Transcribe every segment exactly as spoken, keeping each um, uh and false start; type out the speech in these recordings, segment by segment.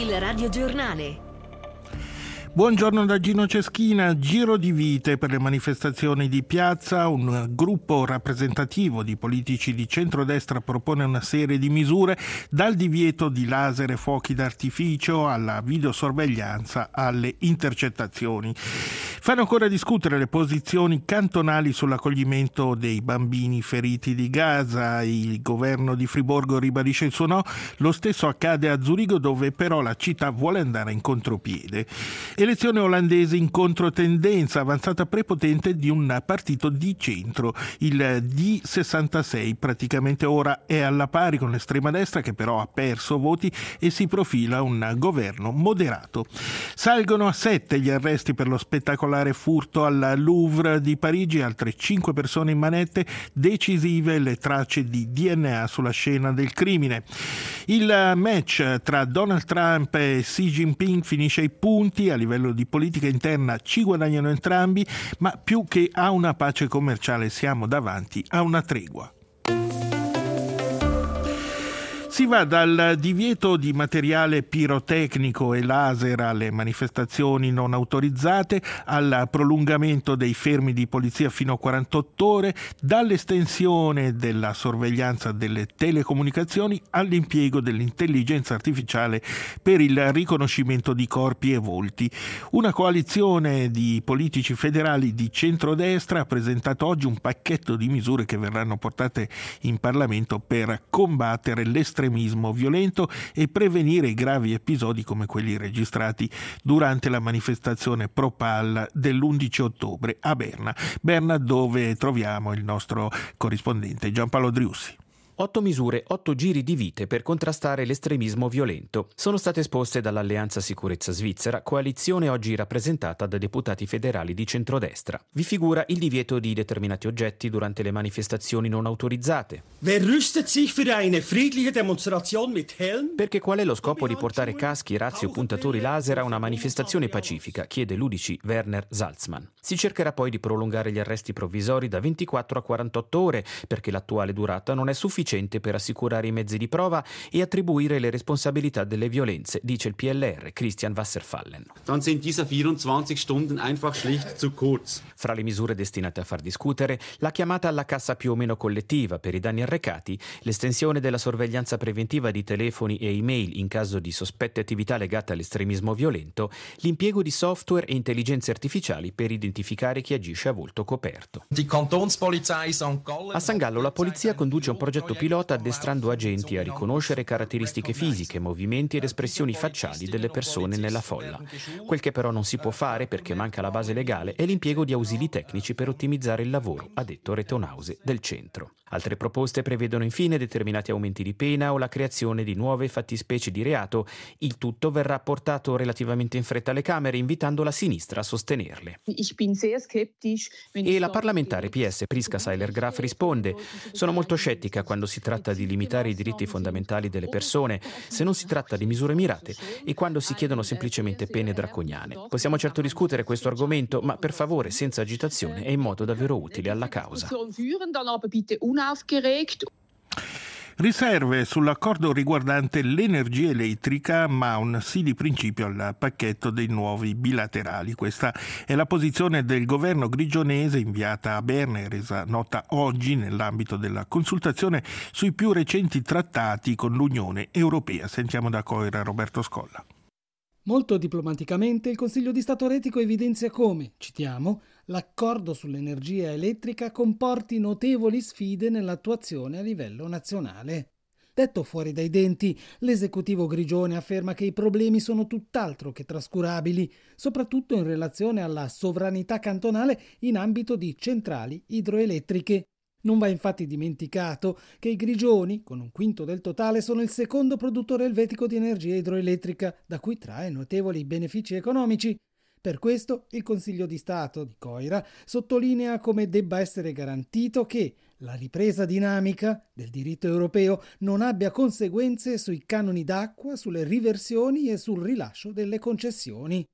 Il radiogiornale. Buongiorno da Gino Ceschina. Giro di vite per le manifestazioni di piazza. Un gruppo rappresentativo di politici di centrodestra propone una serie di misure, dal divieto di laser e fuochi d'artificio alla videosorveglianza alle intercettazioni. Fanno ancora discutere le posizioni cantonali sull'accoglimento dei bambini feriti di Gaza. Il governo di Friburgo ribadisce il suo no. Lo stesso accade a Zurigo, dove però la città vuole andare in contropiede. Elezione olandese in controtendenza, avanzata prepotente di un partito di centro. Il D sessantasei praticamente ora è alla pari con l'estrema destra, che però ha perso voti e si profila un governo moderato. Salgono a sette gli arresti per lo spettacolare furto al Louvre di Parigi, altre cinque persone in manette, decisive le tracce di D N A sulla scena del crimine. Il match tra Donald Trump e Xi Jinping finisce ai punti. A livello di politica interna ci guadagnano entrambi, ma più che a una pace commerciale siamo davanti a una tregua. Si va dal divieto di materiale pirotecnico e laser alle manifestazioni non autorizzate, al prolungamento dei fermi di polizia fino a quarantotto ore, dall'estensione della sorveglianza delle telecomunicazioni all'impiego dell'intelligenza artificiale per il riconoscimento di corpi e volti. Una coalizione di politici federali di centrodestra ha presentato oggi un pacchetto di misure che verranno portate in Parlamento per combattere l'estremismo estremismo violento e prevenire i gravi episodi come quelli registrati durante la manifestazione pro-Pal dell'undici ottobre a Berna. Berna, dove troviamo il nostro corrispondente Giampaolo Driussi. Otto misure, otto giri di vite per contrastare l'estremismo violento sono state esposte dall'Alleanza Sicurezza Svizzera, coalizione oggi rappresentata da deputati federali di centrodestra. Vi figura il divieto di determinati oggetti durante le manifestazioni non autorizzate. Wer rüstet sich für eine friedliche Demonstration mit Helm? Perché qual è lo scopo di portare caschi, razzi o puntatori laser a una manifestazione pacifica, chiede l'U D C Werner Salzmann. Si cercherà poi di prolungare gli arresti provvisori da ventiquattro a quarantotto ore, perché l'attuale durata non è sufficiente per assicurare i mezzi di prova e attribuire le responsabilità delle violenze, dice il P L R Christian Wasserfallen. Dann sind diese vierundzwanzig Stunden einfach schlicht zu kurz. Fra le misure destinate a far discutere, la chiamata alla cassa più o meno collettiva per i danni arrecati, l'estensione della sorveglianza preventiva di telefoni e email in caso di sospette attività legate all'estremismo violento, l'impiego di software e intelligenze artificiali per identificare chi agisce a volto coperto. A San Gallo la polizia conduce un progetto pilota addestrando agenti a riconoscere caratteristiche fisiche, movimenti ed espressioni facciali delle persone nella folla. Quel che però non si può fare, perché manca la base legale, è l'impiego di ausili tecnici per ottimizzare il lavoro, ha detto Retonause del centro. Altre proposte prevedono infine determinati aumenti di pena o la creazione di nuove fattispecie di reato. Il tutto verrà portato relativamente in fretta alle Camere, invitando la sinistra a sostenerle. E la parlamentare P S Priska Seiler-Graf risponde: sono molto scettica quando si tratta di limitare i diritti fondamentali delle persone, se non si tratta di misure mirate e quando si chiedono semplicemente pene draconiane. Possiamo certo discutere questo argomento, ma per favore senza agitazione e in modo davvero utile alla causa. Riserve sull'accordo riguardante l'energia elettrica, ma un sì di principio al pacchetto dei nuovi bilaterali. Questa è la posizione del governo grigionese inviata a Berna e resa nota oggi nell'ambito della consultazione sui più recenti trattati con l'Unione Europea. Sentiamo da Coira Roberto Scolla. Molto diplomaticamente il Consiglio di Stato Retico evidenzia come, citiamo, l'accordo sull'energia elettrica comporti notevoli sfide nell'attuazione a livello nazionale. Detto fuori dai denti, l'esecutivo grigione afferma che i problemi sono tutt'altro che trascurabili, soprattutto in relazione alla sovranità cantonale in ambito di centrali idroelettriche. Non va infatti dimenticato che i grigioni, con un quinto del totale, sono il secondo produttore elvetico di energia idroelettrica, da cui trae notevoli benefici economici. Per questo il Consiglio di Stato di Coira sottolinea come debba essere garantito che la ripresa dinamica del diritto europeo non abbia conseguenze sui canoni d'acqua, sulle riversioni e sul rilascio delle concessioni.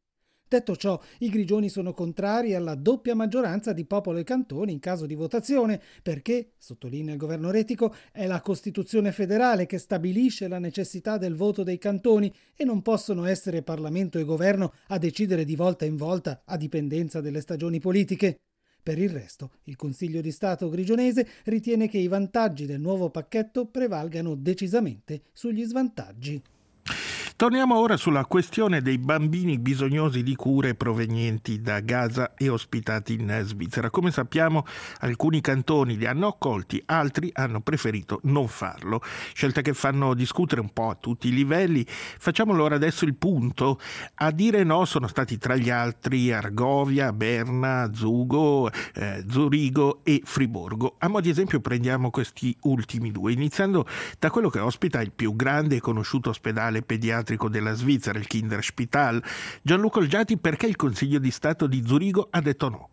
Detto ciò, i grigioni sono contrari alla doppia maggioranza di popolo e cantoni in caso di votazione, perché, sottolinea il governo retico, è la Costituzione federale che stabilisce la necessità del voto dei cantoni e non possono essere Parlamento e governo a decidere di volta in volta a dipendenza delle stagioni politiche. Per il resto, il Consiglio di Stato grigionese ritiene che i vantaggi del nuovo pacchetto prevalgano decisamente sugli svantaggi. Torniamo ora sulla questione dei bambini bisognosi di cure provenienti da Gaza e ospitati in Svizzera. Come sappiamo, alcuni cantoni li hanno accolti, altri hanno preferito non farlo. Scelte che fanno discutere un po' a tutti i livelli. Facciamo allora adesso il punto. A dire no sono stati tra gli altri Argovia, Berna, Zugo, eh, Zurigo e Friburgo. A mo' di esempio prendiamo questi ultimi due, iniziando da quello che ospita il più grande e conosciuto ospedale pediatrico della Svizzera, il Kinderspital. Gianluca Olgiati, perché il Consiglio di Stato di Zurigo ha detto no?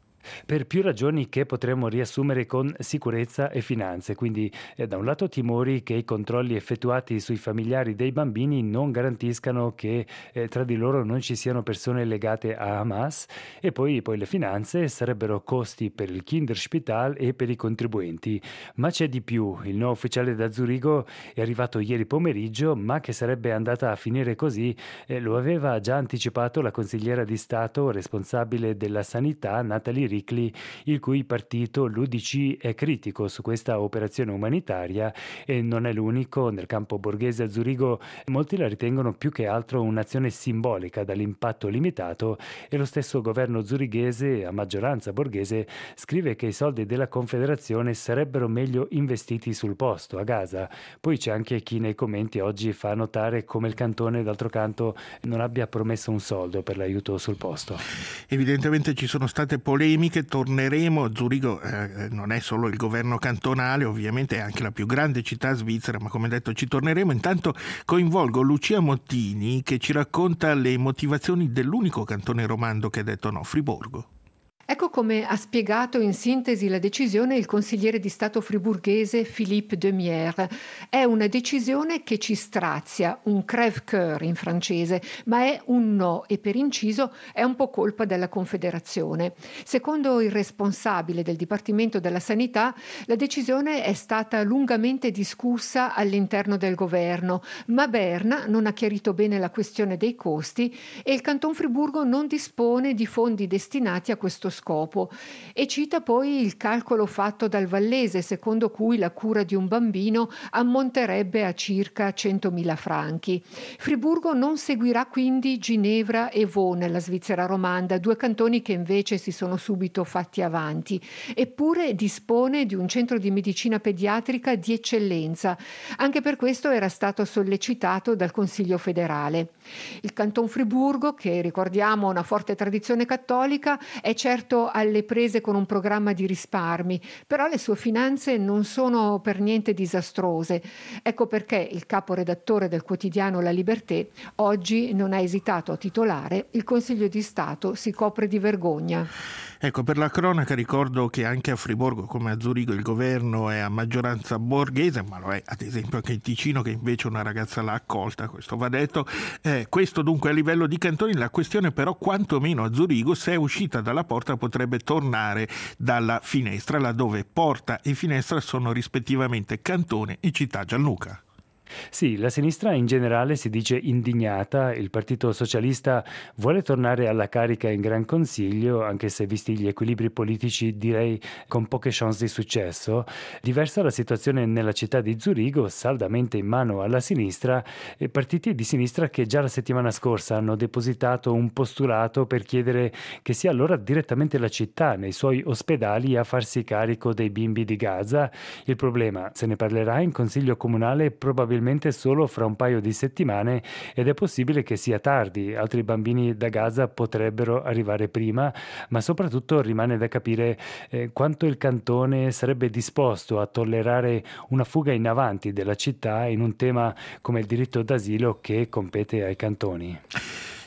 Per più ragioni che potremmo riassumere con sicurezza e finanze, quindi eh, da un lato timori che i controlli effettuati sui familiari dei bambini non garantiscano che eh, tra di loro non ci siano persone legate a Hamas, e poi, poi le finanze sarebbero costi per il Kinderspital e per i contribuenti. Ma c'è di più, il no ufficiale da Zurigo è arrivato ieri pomeriggio, ma che sarebbe andata a finire così eh, lo aveva già anticipato la consigliera di Stato responsabile della sanità Natalie Ricli, il cui partito, l'U D C, è critico su questa operazione umanitaria e non è l'unico. Nel campo borghese a Zurigo molti la ritengono più che altro un'azione simbolica dall'impatto limitato, e lo stesso governo zurighese, a maggioranza borghese, scrive che i soldi della Confederazione sarebbero meglio investiti sul posto, a Gaza. Poi c'è anche chi nei commenti oggi fa notare come il cantone, d'altro canto, non abbia promesso un soldo per l'aiuto sul posto. Evidentemente ci sono state polemiche. Torneremo. Zurigo eh, non è solo il governo cantonale, ovviamente è anche la più grande città svizzera, ma come detto ci torneremo. Intanto coinvolgo Lucia Mottini, che ci racconta le motivazioni dell'unico cantone romando che ha detto no, Friburgo. Ecco come ha spiegato in sintesi la decisione il consigliere di Stato friburghese Philippe Demière. È una decisione che ci strazia, un crève-cœur in francese, ma è un no e per inciso è un po' colpa della Confederazione. Secondo il responsabile del Dipartimento della Sanità, la decisione è stata lungamente discussa all'interno del governo, ma Berna non ha chiarito bene la questione dei costi e il Canton Friburgo non dispone di fondi destinati a questo scopo. scopo e cita poi il calcolo fatto dal Vallese, secondo cui la cura di un bambino ammonterebbe a circa centomila franchi. Friburgo non seguirà quindi Ginevra e Vaud nella Svizzera romanda, due cantoni che invece si sono subito fatti avanti, eppure dispone di un centro di medicina pediatrica di eccellenza. Anche per questo era stato sollecitato dal Consiglio federale. Il Canton Friburgo, che ricordiamo ha una forte tradizione cattolica, è certo alle prese con un programma di risparmi, però le sue finanze non sono per niente disastrose. Ecco perché il caporedattore del quotidiano La Liberté oggi non ha esitato a titolare: il Consiglio di Stato si copre di vergogna. Ecco, per la cronaca ricordo che anche a Friburgo, come a Zurigo, il governo è a maggioranza borghese, ma lo è ad esempio anche in Ticino, che invece una ragazza l'ha accolta, questo va detto. Eh, questo dunque a livello di cantoni. La questione però, quantomeno a Zurigo, se è uscita dalla porta potrebbe tornare dalla finestra, laddove porta e finestra sono rispettivamente cantone e città. Gianluca. Sì, la sinistra in generale si dice indignata, il Partito Socialista vuole tornare alla carica in Gran Consiglio, anche se visti gli equilibri politici direi con poche chance di successo. Diversa la situazione nella città di Zurigo, saldamente in mano alla sinistra, e partiti di sinistra che già la settimana scorsa hanno depositato un postulato per chiedere che sia allora direttamente la città nei suoi ospedali a farsi carico dei bimbi di Gaza. Il problema, se ne parlerà in Consiglio Comunale probabilmente solo fra un paio di settimane, ed è possibile che sia tardi. Altri bambini da Gaza potrebbero arrivare prima, ma soprattutto rimane da capire eh, quanto il cantone sarebbe disposto a tollerare una fuga in avanti della città in un tema come il diritto d'asilo che compete ai cantoni.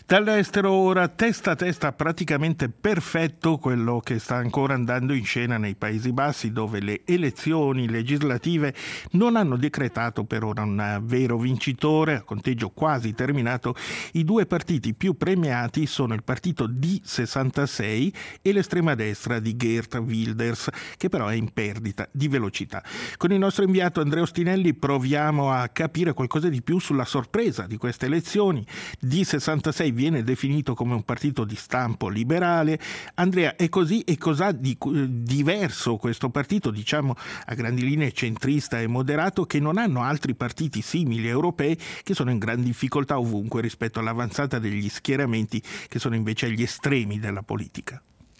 Dall'estero ora, testa a testa praticamente perfetto quello che sta ancora andando in scena nei Paesi Bassi, dove le elezioni legislative non hanno decretato per ora un vero vincitore. A conteggio quasi terminato, i due partiti più premiati sono il partito D sessantasei e l'estrema destra di Geert Wilders, che però è in perdita di velocità. Con il nostro inviato Andrea Ostinelli proviamo a capire qualcosa di più sulla sorpresa di queste elezioni. D sessantasei viene definito come un partito di stampo liberale. Andrea, è così? E cos'ha di diverso questo partito, diciamo a grandi linee centrista e moderato, che non hanno altri partiti simili europei che sono in gran difficoltà ovunque rispetto all'avanzata degli schieramenti che sono invece agli estremi della politica?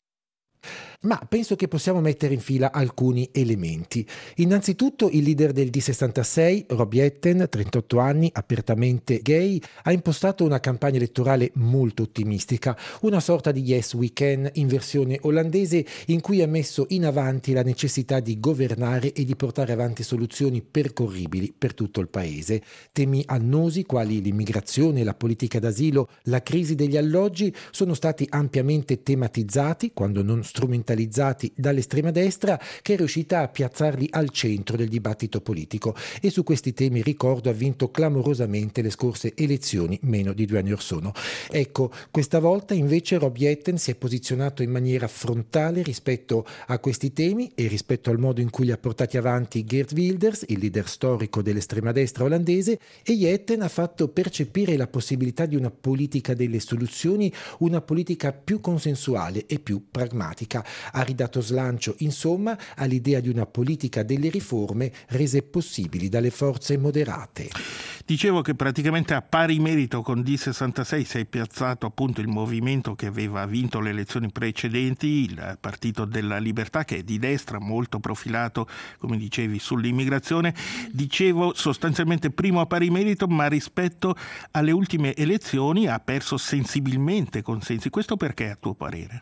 Ma penso che possiamo mettere in fila alcuni elementi. Innanzitutto il leader del D sessantasei, Rob Jetten, trentotto anni, apertamente gay, ha impostato una campagna elettorale molto ottimistica, una sorta di Yes We Can in versione olandese, in cui ha messo in avanti la necessità di governare e di portare avanti soluzioni percorribili per tutto il paese. Temi annosi quali l'immigrazione, la politica d'asilo, la crisi degli alloggi sono stati ampiamente tematizzati, quando non strumentalizzati dall'estrema destra, che è riuscita a piazzarli al centro del dibattito politico, e su questi temi, ricordo, ha vinto clamorosamente le scorse elezioni meno di due anni or sono. Ecco, questa volta invece Rob Jetten si è posizionato in maniera frontale rispetto a questi temi e rispetto al modo in cui li ha portati avanti Geert Wilders, il leader storico dell'estrema destra olandese, e Jetten ha fatto percepire la possibilità di una politica delle soluzioni, una politica più consensuale e più pragmatica. Ha ridato slancio, insomma, all'idea di una politica delle riforme rese possibili dalle forze moderate. Dicevo che praticamente a pari merito con D sessantasei si è piazzato appunto il movimento che aveva vinto le elezioni precedenti, il Partito della Libertà, che è di destra, molto profilato, come dicevi, sull'immigrazione. Dicevo sostanzialmente primo a pari merito, ma rispetto alle ultime elezioni ha perso sensibilmente consensi. Questo perché, a tuo parere?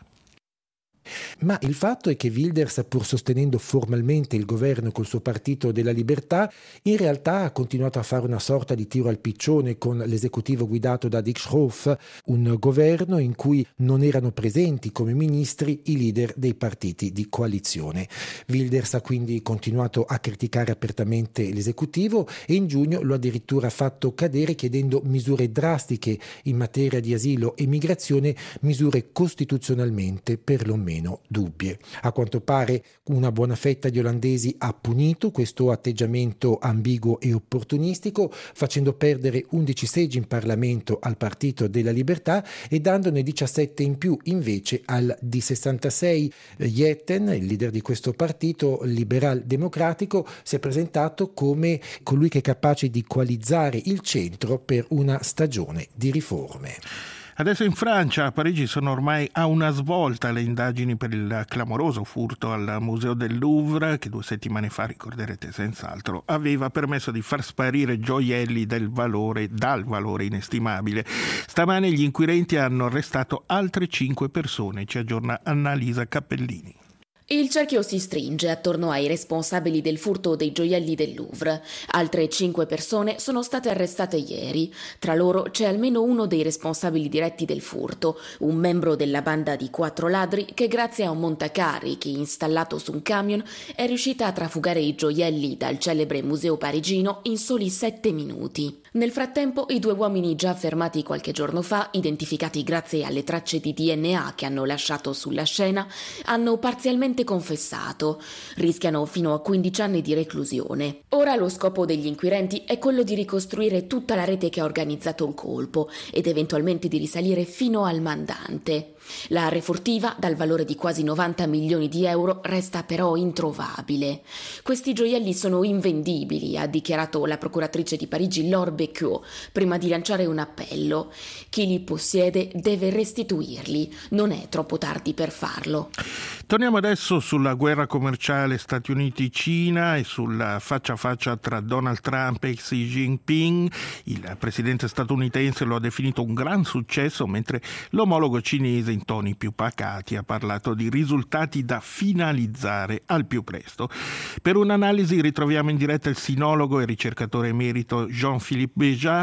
Ma il fatto è che Wilders, pur sostenendo formalmente il governo col suo Partito della Libertà, in realtà ha continuato a fare una sorta di tiro al piccione con l'esecutivo guidato da Dick Schoof, un governo in cui non erano presenti come ministri i leader dei partiti di coalizione. Wilders ha quindi continuato a criticare apertamente l'esecutivo e in giugno lo ha addirittura fatto cadere, chiedendo misure drastiche in materia di asilo e migrazione, misure costituzionalmente perlomeno dubbie. A quanto pare una buona fetta di olandesi ha punito questo atteggiamento ambiguo e opportunistico, facendo perdere undici seggi in Parlamento al Partito della Libertà e dandone diciassette in più invece al D sessantasei. Jetten, il leader di questo partito liberal democratico, si è presentato come colui che è capace di coalizzare il centro per una stagione di riforme. Adesso in Francia, a Parigi, sono ormai a una svolta le indagini per il clamoroso furto al Museo del Louvre, che due settimane fa, ricorderete senz'altro, aveva permesso di far sparire gioielli del valore, dal valore inestimabile. Stamane gli inquirenti hanno arrestato altre cinque persone, ci aggiorna Annalisa Cappellini. Il cerchio si stringe attorno ai responsabili del furto dei gioielli del Louvre. Altre cinque persone sono state arrestate ieri. Tra loro c'è almeno uno dei responsabili diretti del furto, un membro della banda di quattro ladri che, grazie a un montacarichi installato su un camion, è riuscita a trafugare i gioielli dal celebre museo parigino in soli sette minuti. Nel frattempo, i due uomini già fermati qualche giorno fa, identificati grazie alle tracce di D N A che hanno lasciato sulla scena, hanno parzialmente confessato. Rischiano fino a quindici anni di reclusione. Ora lo scopo degli inquirenti è quello di ricostruire tutta la rete che ha organizzato il colpo ed eventualmente di risalire fino al mandante. La refurtiva, dal valore di quasi novanta milioni di euro, resta però introvabile. Questi gioielli sono invendibili, ha dichiarato la procuratrice di Parigi Laure Becquot, prima di lanciare un appello. Chi li possiede deve restituirli, non è troppo tardi per farlo. Torniamo adesso sulla guerra commerciale Stati Uniti-Cina e sulla faccia a faccia tra Donald Trump e Xi Jinping. Il presidente statunitense lo ha definito un gran successo, mentre l'omologo cinese, in toni più pacati, ha parlato di risultati da finalizzare al più presto. Per un'analisi ritroviamo in diretta il sinologo e ricercatore emerito Jean-Philippe Béjat.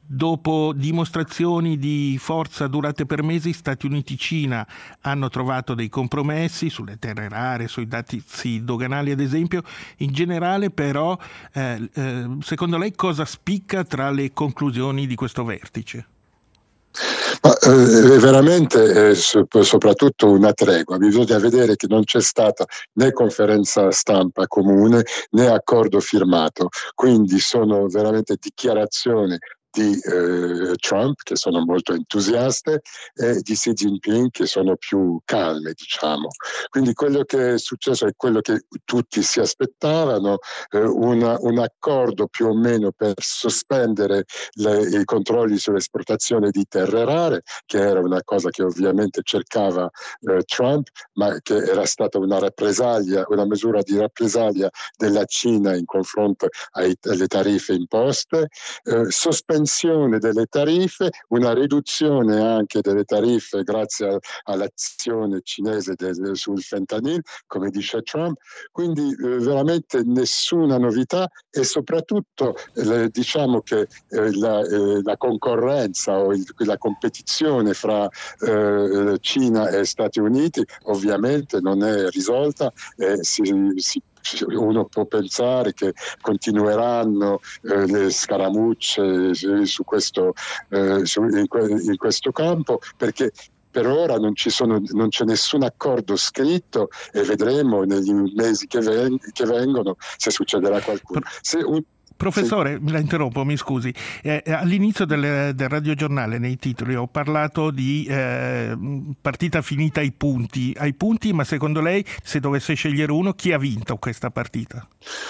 Dopo dimostrazioni di forza durate per mesi, Stati Uniti-Cina hanno trovato dei compromessi sulle terre rare, sui dazi doganali ad esempio. In generale però, eh, eh, secondo lei cosa spicca tra le conclusioni di questo vertice? Ma, eh, veramente eh, soprattutto una tregua. Bisogna vedere che non c'è stata né conferenza stampa comune né accordo firmato, quindi sono veramente dichiarazioni di eh, Trump, che sono molto entusiaste, e di Xi Jinping, che sono più calme, diciamo. Quindi quello che è successo è quello che tutti si aspettavano, eh, una, un accordo più o meno per sospendere le, i controlli sull'esportazione di terre rare, che era una cosa che ovviamente cercava eh, Trump, ma che era stata una rappresaglia, una misura di rappresaglia della Cina in confronto ai, alle tariffe imposte, eh, sospendere delle tariffe, una riduzione anche delle tariffe grazie a, all'azione cinese del, sul fentanyl, come dice Trump, quindi eh, veramente nessuna novità e soprattutto eh, diciamo che eh, la, eh, la concorrenza o il, la competizione fra eh, Cina e Stati Uniti ovviamente non è risolta, eh, si, si uno può pensare che continueranno eh, le scaramucce su questo, eh, su, in, in questo campo, perché per ora non, ci sono, non c'è nessun accordo scritto e vedremo negli mesi che, ven- che vengono se succederà qualcuno. Se un, Professore, sì. La interrompo, mi scusi. Eh, all'inizio del, del radiogiornale, nei titoli, ho parlato di eh, partita finita ai punti. Ai punti, ma secondo lei, se dovesse scegliere uno, chi ha vinto questa partita?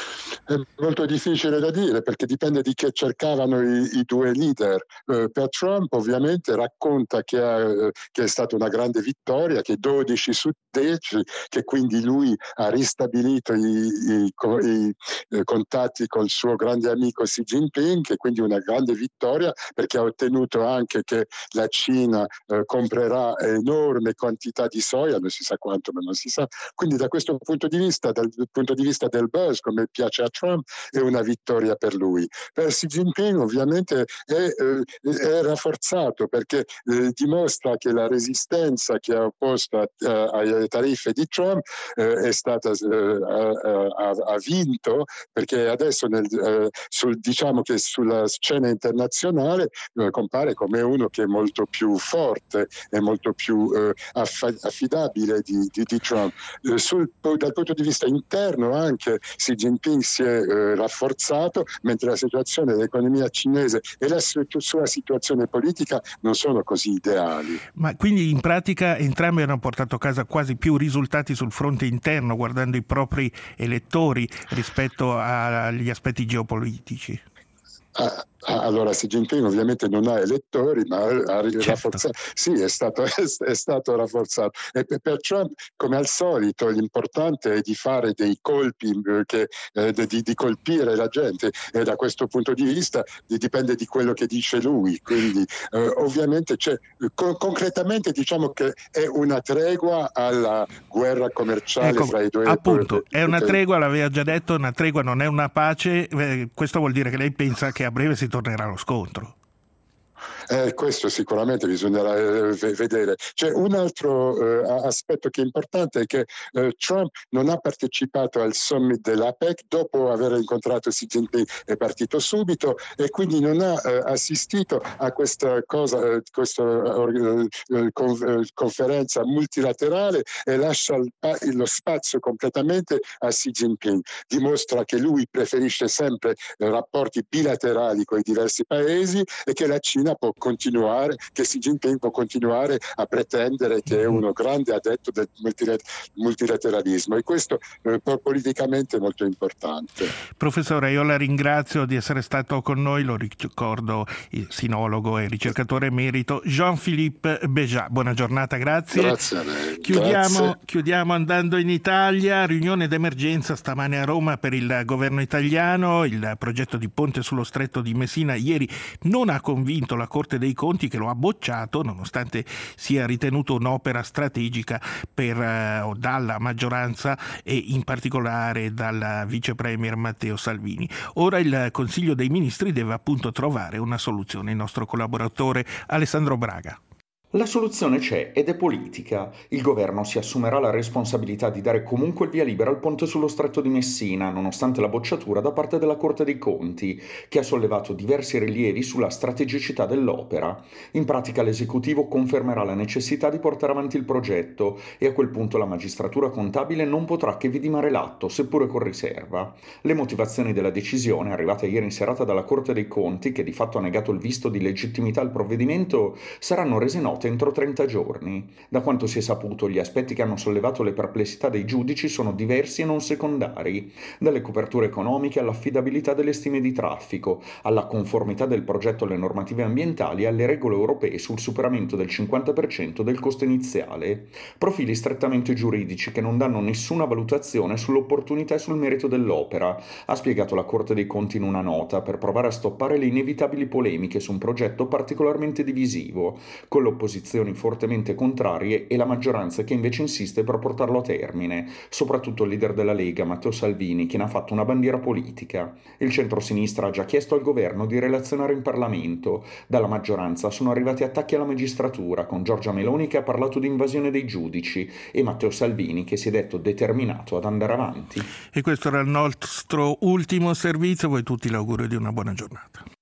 È molto difficile da dire perché dipende di che cercavano i, i due leader. Eh, per Trump ovviamente racconta che, ha, che è stata una grande vittoria, che dodici su dieci, che quindi lui ha ristabilito i, i, i, i eh, contatti col suo grande amico Xi Jinping, che quindi una grande vittoria perché ha ottenuto anche che la Cina eh, comprerà enorme quantità di soia, non si sa quanto ma non si sa, quindi da questo punto di vista, dal punto di vista del buzz, come piace a Trump, è una vittoria per lui. Per Xi Jinping ovviamente è, eh, è rafforzato perché eh, dimostra che la resistenza che ha opposto a, a, alle tariffe di Trump eh, è stata eh, ha, ha vinto, perché adesso nel, eh, sul, diciamo che sulla scena internazionale eh, compare come uno che è molto più forte e molto più eh, aff- affidabile di, di, di Trump. Eh, sul, dal punto di vista interno anche Xi Jinping si è eh, rafforzato, mentre la situazione dell'economia cinese e la su- sua situazione politica non sono così ideali. Ma quindi in pratica entrambi hanno portato a casa quasi più risultati sul fronte interno, guardando i propri elettori rispetto agli aspetti geopolitici? Ah, allora Xi Jinping ovviamente non ha elettori, ma ha rafforzato. Certo. Sì, è stato, è stato rafforzato. E per Trump, come al solito, l'importante è di fare dei colpi, che, eh, di, di colpire la gente, e da questo punto di vista dipende di quello che dice lui. Quindi eh, ovviamente c'è, co- concretamente diciamo che è una tregua alla guerra commerciale ecco, fra i due. Appunto, è una tregua, l'aveva già detto, una tregua non è una pace. Eh, questo vuol dire che lei pensa che a breve si tornerà allo scontro. Eh, questo sicuramente bisognerà eh, vedere. C'è un altro eh, aspetto che è importante, è che eh, Trump non ha partecipato al summit dell'APEC dopo aver incontrato Xi Jinping, è partito subito e quindi non ha eh, assistito a questa cosa, eh, questa eh, con, conferenza multilaterale e lascia il, lo spazio completamente a Xi Jinping. Dimostra che lui preferisce sempre eh, rapporti bilaterali con i diversi paesi e che la Cina può continuare, che Xi Jinping può continuare a pretendere che è uno grande addetto del multilateralismo, e questo eh, politicamente è molto importante. Professore, io la ringrazio di essere stato con noi, lo ricordo, il sinologo e ricercatore emerito Jean-Philippe Béjat. Buona giornata, grazie. Grazie a lei. Chiudiamo, grazie. chiudiamo andando in Italia, riunione d'emergenza stamane a Roma per il governo italiano, il progetto di ponte sullo stretto di Messina ieri non ha convinto la Corte Corte dei Conti, che lo ha bocciato nonostante sia ritenuto un'opera strategica per, eh, dalla maggioranza e in particolare dal vice premier Matteo Salvini. Ora il Consiglio dei Ministri deve appunto trovare una soluzione. Il nostro collaboratore Alessandro Braga. La soluzione c'è ed è politica. Il governo si assumerà la responsabilità di dare comunque il via libera al ponte sullo Stretto di Messina, nonostante la bocciatura da parte della Corte dei Conti, che ha sollevato diversi rilievi sulla strategicità dell'opera. In pratica l'esecutivo confermerà la necessità di portare avanti il progetto e a quel punto la magistratura contabile non potrà che vidimare l'atto, seppure con riserva. Le motivazioni della decisione, arrivata ieri in serata dalla Corte dei Conti, che di fatto ha negato il visto di legittimità al provvedimento, saranno rese note entro trenta giorni. Da quanto si è saputo, gli aspetti che hanno sollevato le perplessità dei giudici sono diversi e non secondari, dalle coperture economiche all'affidabilità delle stime di traffico, alla conformità del progetto alle normative ambientali e alle regole europee sul superamento del cinquanta per cento del costo iniziale. Profili strettamente giuridici che non danno nessuna valutazione sull'opportunità e sul merito dell'opera, ha spiegato la Corte dei Conti in una nota, per provare a stoppare le inevitabili polemiche su un progetto particolarmente divisivo, con l'opposizione posizioni fortemente contrarie e la maggioranza che invece insiste per portarlo a termine, soprattutto il leader della Lega, Matteo Salvini, che ne ha fatto una bandiera politica. Il centrosinistra ha già chiesto al governo di relazionare in Parlamento. Dalla maggioranza sono arrivati attacchi alla magistratura, con Giorgia Meloni che ha parlato di invasione dei giudici e Matteo Salvini che si è detto determinato ad andare avanti. E questo era il nostro ultimo servizio. A voi tutti l'augurio di una buona giornata.